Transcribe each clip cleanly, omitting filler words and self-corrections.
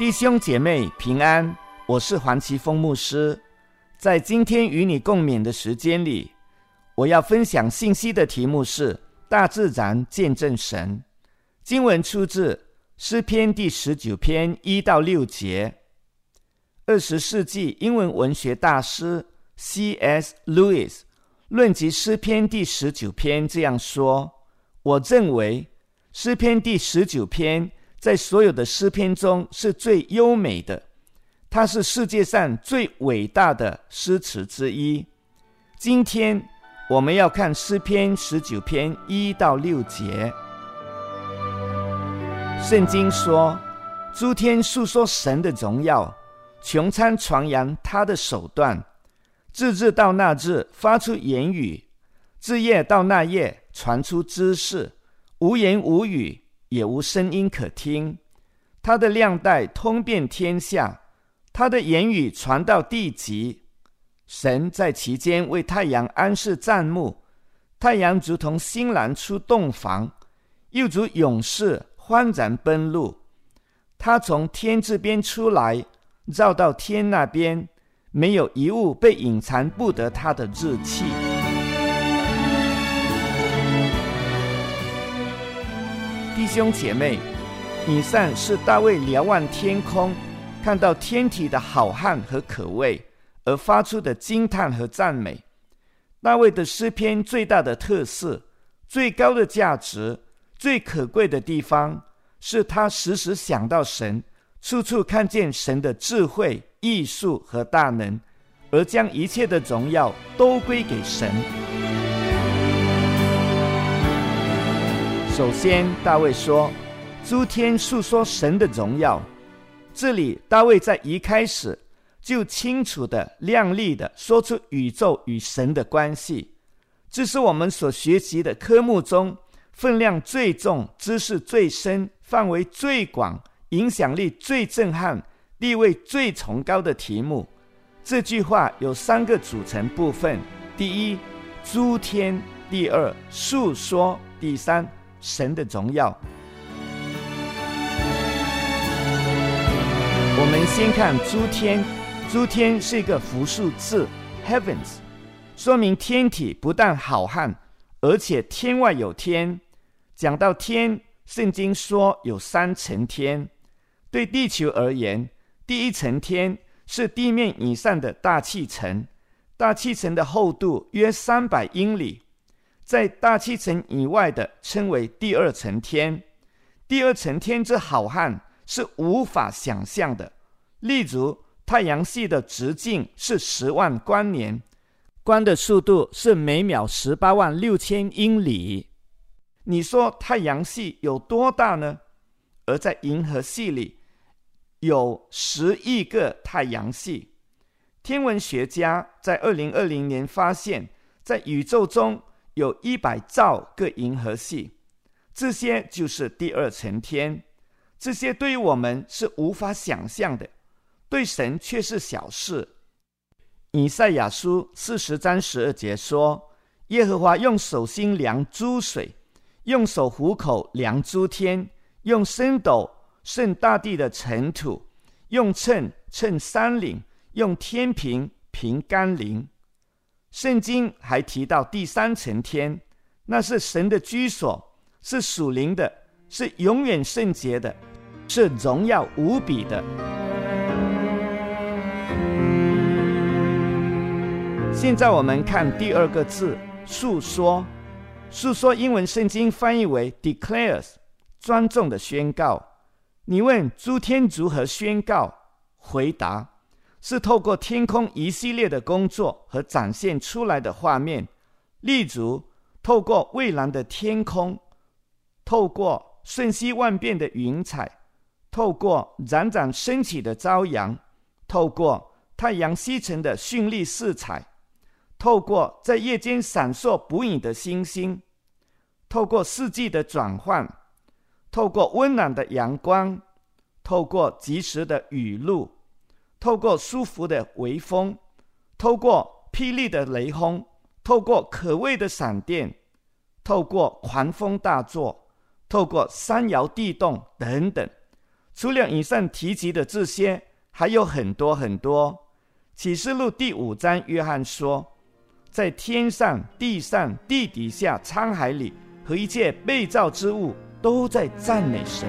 弟兄姐妹平安，我是黄奇峰牧师。在今天与你共勉的时间里，我要分享信息的题目是大自然见证神。经文出自诗篇第19篇1到6节。20世纪英文文学大师 C.S. Lewis 论及诗篇第19篇这样说：我认为诗篇第19篇在所有的诗篇中是最优美的，它是世界上最伟大的诗词之一。今天我们要看诗篇19篇1到6节。圣经说，诸天述说神的荣耀，穹苍传扬他的手段。自日到那日发出言语，自夜到那夜传出知识，无言无语，也无声音可听。他的亮带通遍天下，他的言语传到地极。神在其间为太阳安设帐幕，太阳如同新郎出洞房，又如勇士欢然奔路。他从天这边出来，绕到天那边，没有一物被隐藏不得他的日气。弟兄姐妹，以上是大卫瞭望天空，看到天体的好汉和可畏，而发出的惊叹和赞美。大卫的诗篇最大的特色、最高的价值、最可贵的地方，是他时时想到神，处处看见神的智慧、艺术和大能，而将一切的荣耀都归给神。首先，大卫说，诸天述说神的荣耀。这里大卫在一开始就清楚的、亮丽的说出宇宙与神的关系。这是我们所学习的科目中分量最重、知识最深、范围最广、影响力最震撼、地位最崇高的题目。这句话有3个组成部分：第一，诸天；第二，述说；第三，神的荣耀。我们先看诸天。诸天是一个复数字 heavens， 说明天体不但好汉，而且天外有天。讲到天，圣经说有3层天。对地球而言，第一层天是地面以上的大气层，大气层的厚度约300英里。在大气层以外的称为第二层天。第二层天之好汉是无法想象的。例如，太阳系的直径是10万光年，光的速度是每秒18万6千英里。你说太阳系有多大呢？而在银河系里有10亿个太阳系。天文学家在2020年发现，在宇宙中有100兆个银河系，这些就是第二层天。这些对于我们是无法想象的，对神却是小事。以赛亚书40章12节说，耶和华用手心量诸水，用手虎口量诸天，用升斗盛大地的尘土，用秤称山岭，用天平平甘霖。圣经还提到第3层天，那是神的居所，是属灵的，是永远圣洁的，是荣耀无比的。现在我们看第2个字，述说。述说英文圣经翻译为 declares， 庄重的宣告。你问诸天如何宣告？回答是透过天空一系列的工作和展现出来的画面，例如透过蔚蓝的天空，透过瞬息万变的云彩，透过冉冉升起的朝阳，透过太阳西沉的绚丽色彩，透过在夜间闪烁不已的星星，透过四季的转换，透过温暖的阳光，透过及时的雨露，透过舒服的微风，透过霹雳的雷轰，透过可畏的闪电，透过狂风大作，透过山摇地动等等。 除了以上提及的这些，还有很多很多。启示录第5章，约翰说，在天上、地上、地底下、沧海里和一切被造之物都在赞美神。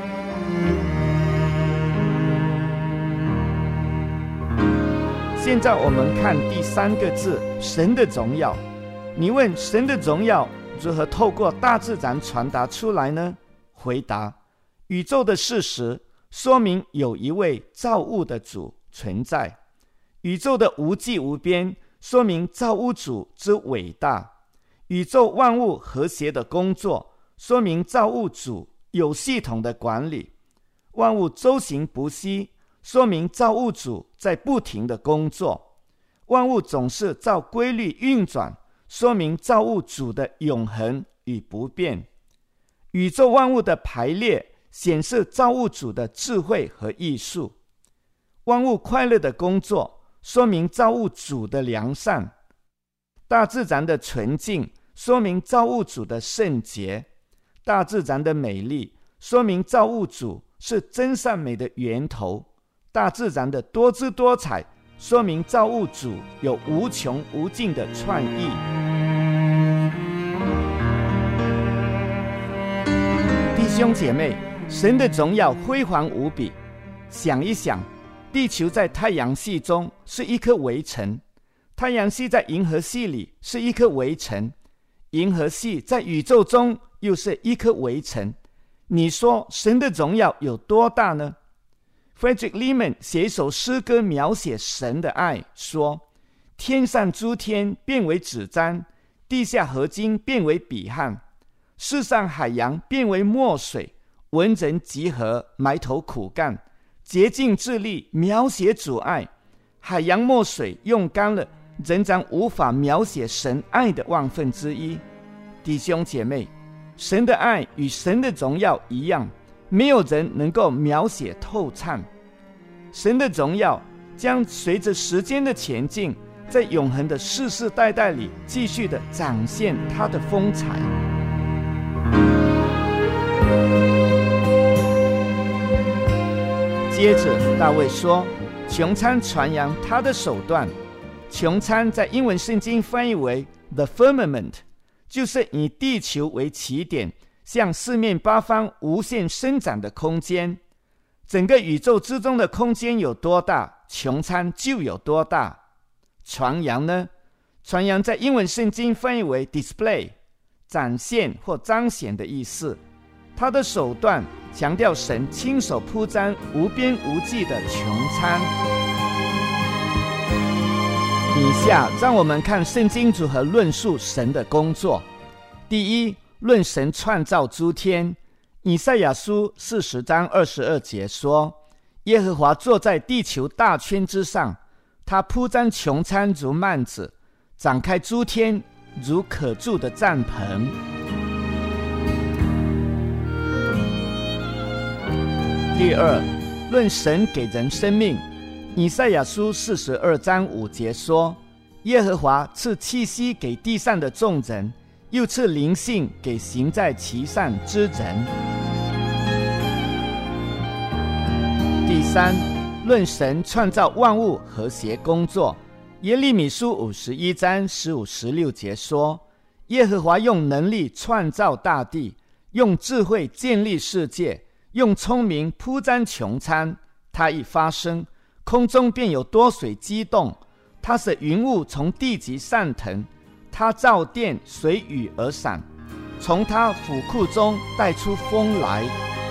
现在我们看第3个字，神的荣耀。你问神的荣耀如何透过大自然传达出来呢？回答：宇宙的事实说明有一位造物的主存在，宇宙的无际无边说明造物主之伟大，宇宙万物和谐的工作说明造物主有系统的管理，万物周行不息说明造物主在不停的工作，万物总是照规律运转说明造物主的永恒与不变，宇宙万物的排列显示造物主的智慧和艺术，万物快乐的工作说明造物主的良善，大自然的纯净说明造物主的圣洁，大自然的美丽说明造物主是真善美的源头，大自然的多姿多彩说明造物主有无穷无尽的创意。弟兄姐妹，神的荣耀辉煌无比。想一想，地球在太阳系中是一颗微尘，太阳系在银河系里是一颗微尘，银河系在宇宙中又是一颗微尘。你说神的荣耀有多大呢？ Frederick Lehman 写一首诗歌描写神的爱，说：天上诸天变为纸张，地下合金变为笔汗，世上海洋变为墨水，文人集合埋头苦干，竭尽智力描写主爱。海洋墨水用干了，仍然无法描写神爱的万分之一。弟兄姐妹，神的爱与神的荣耀一样，没有人能够描写透畅。神的荣耀将随着时间的前进，在永恒的世世代代里继续的展现它的风采。接着大卫说，穹苍传扬他的手段。穹苍在英文圣经翻译为 The Firmament， 就是以地球为起点，向四面八方无限伸展的空间。整个宇宙之中的空间有多大，穹苍就有多大。传扬呢？传扬在英文圣经翻译为 display， 展现或彰显的意思。他的手段强调神亲手铺张无边无际的穹苍。以下让我们看圣经如何论述神的工作。第一，论神创造诸天。以赛亚书40章22节说，耶和华坐在地球大圈之上，他铺张穹苍如幔子，展开诸天如可住的帐篷。第二，论神给人生命。以赛亚书42章5节说，耶和华赐气息给地上的众人，又赐灵性给行在其上之人。第三，论神创造万物和谐工作。耶利米书51章15、16节说，耶和华用能力创造大地，用智慧建立世界，用聪明铺张穹苍。他一发声，空中便有多水激动，他使云雾从地极上腾，他造电随雨而闪，从他府库中带出风来。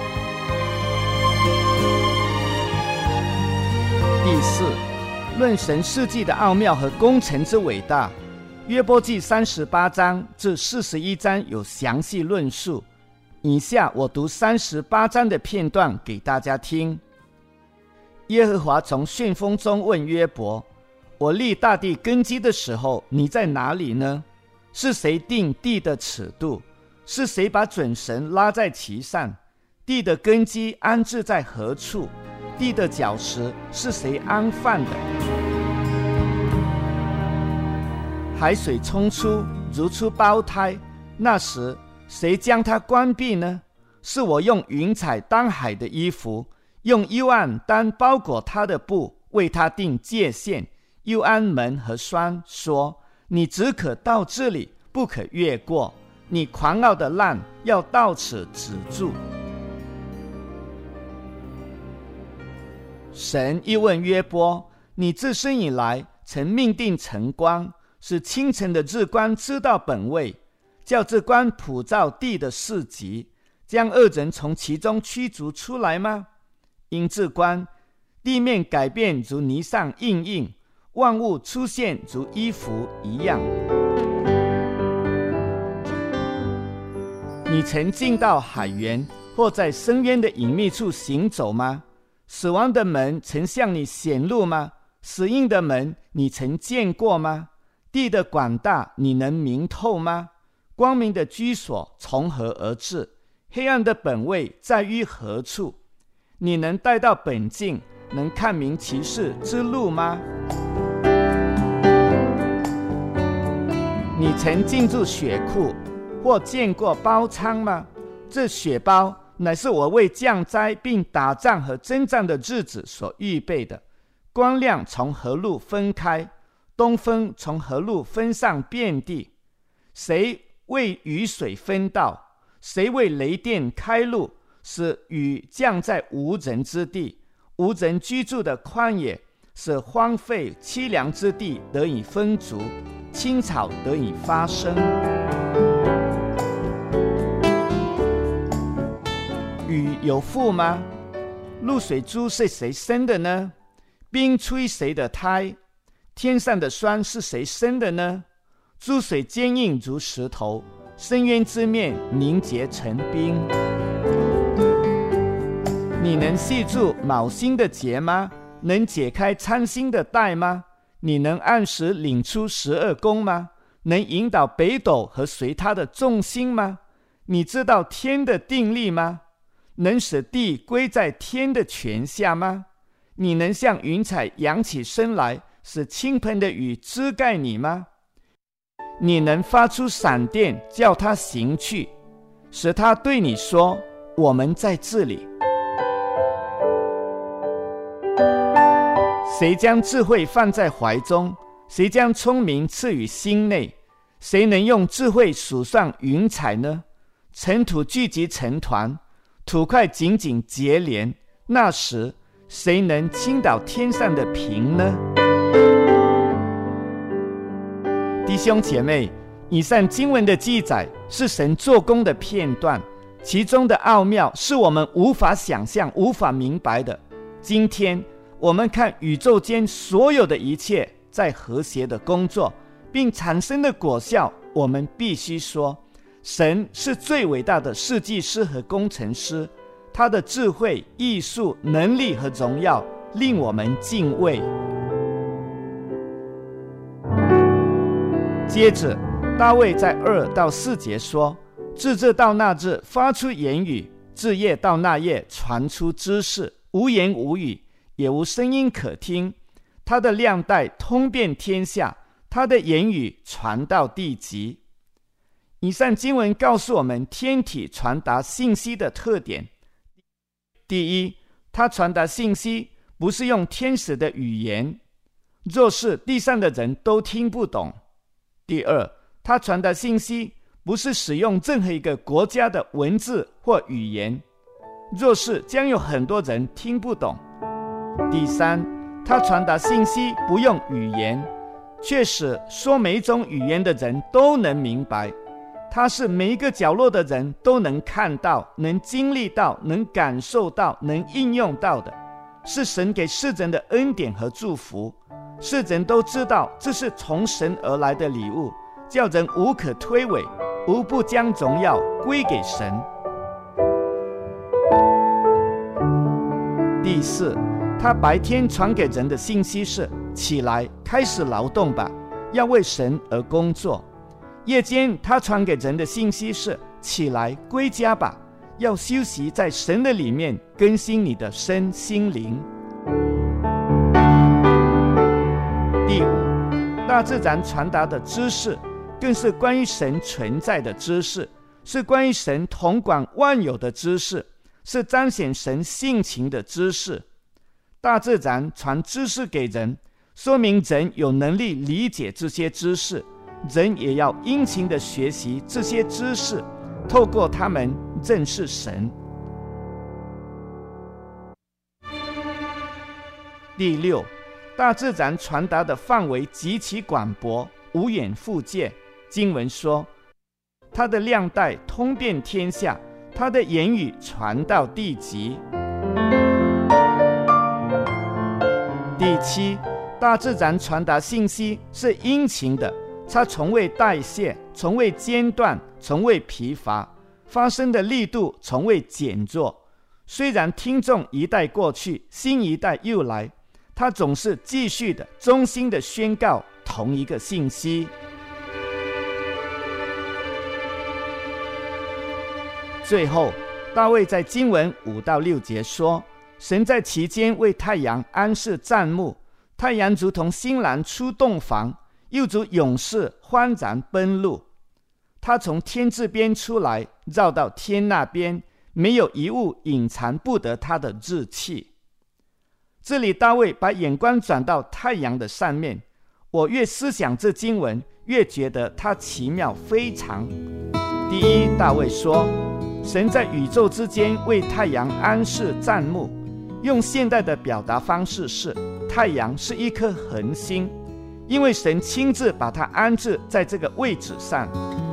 第四，论神事迹的奥妙和工程之伟大。约伯记38章至41章有详细论述，以下我读38章的片段给大家听。耶和华从旋风中问约伯，我立大地根基的时候，你在哪里呢？是谁定地的尺度？是谁把准绳拉在其上？地的根基安置在何处？地的角石是谁安放的？海水冲出，如出胞胎，那时谁将它关闭呢？是我用云彩当海的衣服， 用幽暗单包裹他的布，为他定界限。又安门和栓，说：你只可到这里，不可越过。你狂傲的浪要到此止住。神又问约伯：你自生以来，曾命定晨光，使清晨的日光知道本位，叫这光普照地的四极，将恶人从其中驱逐出来吗？因这光，地面改变如泥上印印，万物出现如衣服一样。你曾进到海源，或在深渊的隐秘处行走吗？死亡的门曾向你显露吗？死荫的门你曾见过吗？地的广大你能明透吗？光明的居所从何而至？黑暗的本位在于何处？你能带到本境，能看明其事之路吗？你曾进入血库，或见过包仓吗？这血包乃是我为降灾并打仗和征战的日子所预备的。光亮从何路分开？东风从何路分散遍地？谁为雨水分道？谁为雷电开路？使雨降在无人之地，无人居住的旷野，使荒废凄凉之地得以丰足，青草得以发生。雨有父吗？露水珠是谁生的呢？冰吹谁的胎？天上的霜是谁生的呢？珠水坚硬如石头，深渊之面凝结成冰。你能系住卯星的结吗？能解开参星的带吗？你能按时领出12宫吗？能引导北斗和随它的众星吗？你知道天的定力吗？能使地归在天的权下吗？你能向云彩扬起身来，使倾盆的雨遮盖你吗？你能发出闪电，叫它行去，使它对你说：我们在这里。谁将智慧放在怀中？谁将聪明赐予心内？谁能用智慧数算云彩呢？尘土聚集成团，土块紧紧结连，那时谁能倾倒天上的平呢？弟兄姐妹，以上经文的记载是神做工的片段，其中的奥妙是我们无法想象、无法明白的。今天我们看宇宙间所有的一切在和谐的工作，并产生的果效，我们必须说，神是最伟大的设计师和工程师，他的智慧、艺术、能力和荣耀令我们敬畏。接着大卫在2到4节说：自这到那日发出言语，自夜到那夜传出知识，无言无语，也无声音可听。他的亮带通遍天下，他的言语传到地极。以上经文告诉我们天体传达信息的特点。第一，他传达信息不是用天使的语言，若是地上的人都听不懂。第二，他传达信息不是使用任何一个国家的文字或语言，若是将有很多人听不懂。第三，他传达信息不用语言，却使说每一种语言的人都能明白。它是每一个角落的人都能看到、能经历到、能感受到、能应用到的，是神给世人的恩典和祝福。世人都知道这是从神而来的礼物，叫人无可推诿，无不将荣耀归给神。第四，他白天传给人的信息是：起来，开始劳动吧，要为神而工作。夜间他传给人的信息是：起来，归家吧，要休息在神的里面，更新你的身心灵。第五，大自然传达的知识更是关于神存在的知识，是关于神统管万有的知识， 是彰显神性情的知识。大自然传知识给人，说明人有能力理解这些知识，人也要殷勤地学习这些知识，透过他们认识神。第六，大自然传达的范围极其广博，无远弗届。经文说，他的量带通遍天下，他的言语传到地极。第七，大自然传达信息是殷勤的，它从未代谢，从未间断，从未疲乏，发生的力度从未减弱。虽然听众一代过去，新一代又来，他总是继续的忠心的宣告同一个信息。最后，大卫在经文5到6节说，神在其间为太阳安设帐幕，太阳如同新郎出洞房，又如勇士欢然奔路。他从天这边出来，绕到天那边，没有一物隐藏不得他的日期。这里大卫把眼光转到太阳的上面，我越思想这经文，越觉得它奇妙非常。第一，大卫说，神在宇宙之间为太阳安设帐幕，用现代的表达方式是，太阳是一颗恒星，因为神亲自把它安置在这个位置上。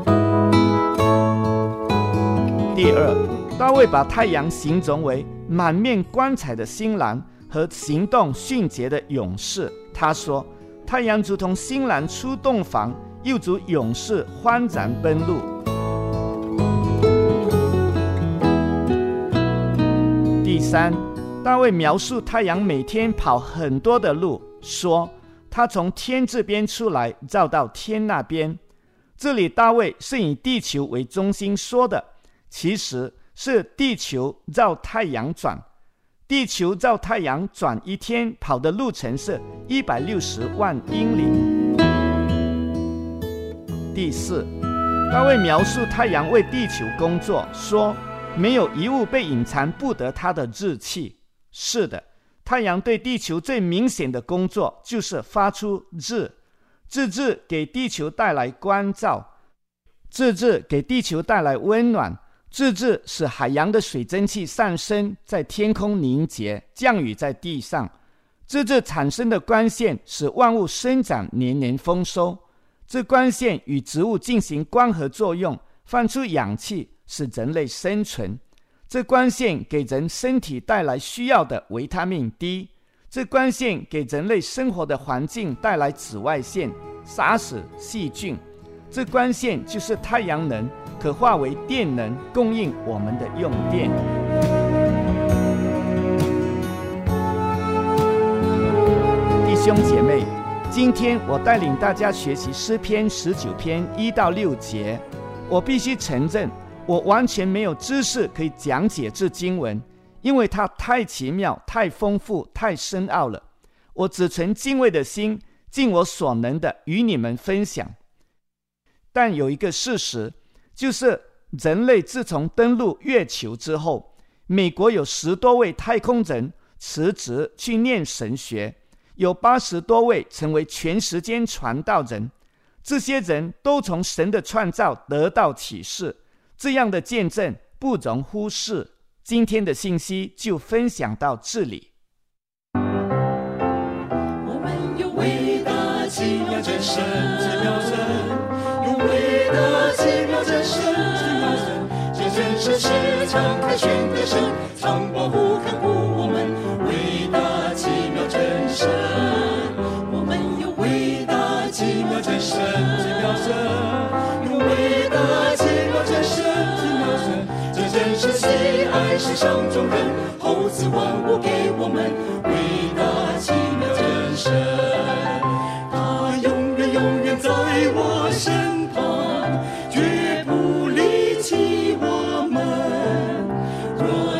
第二，大卫把太阳形容为满面光彩的新郎和行动迅捷的勇士。他说，太阳如同新郎出洞房，又如勇士欢然奔路。第三，大卫描述太阳每天跑很多的路，说他从天这边出来，绕到天那边。这里大卫是以地球为中心说的，其实是地球绕太阳转。地球绕太阳转一天跑的路程是160万英里。第四，大卫描述太阳为地球工作，说没有一物被隐藏不得它的日期。是的，太阳对地球最明显的工作就是发出日，这日给地球带来光照，这日给地球带来温暖，这日使海洋的水蒸气上升，在天空凝结，降雨在地上。这日产生的光线使万物生长，年年丰收。这光线与植物进行光合作用，放出氧气，使人类生存。这光线给人身体带来需要的维他命 D， 这光线给人类生活的环境带来紫外线，杀死细菌。这光线就是太阳能，可化为电能，供应我们的用电。弟兄姐妹，今天我带领大家学习诗篇19篇1到6节。我必须承认，我完全没有知识可以讲解这经文，因为它太奇妙、太丰富、太深奥了。我只存敬畏的心，尽我所能的与你们分享。但有一个事实，就是人类自从登陆月球之后，美国有10多位太空人辞职去念神学，有80多位成为全时间传道人。这些人都从神的创造得到启示，这样的见证不容忽视。今天的信息就分享到这里。 我们有伟大奇妙真神，奇妙神，有伟大奇妙真神，奇妙神，这真神是常凯旋的神，常保护看顾我们，伟大奇妙真神。我们有伟大奇妙真神，奇妙神，有伟大奇妙真神，奇妙神，这真是喜爱世上众人，厚赐万物给我们，伟大奇妙真神。他永远永远在我身旁，绝不离弃我们。若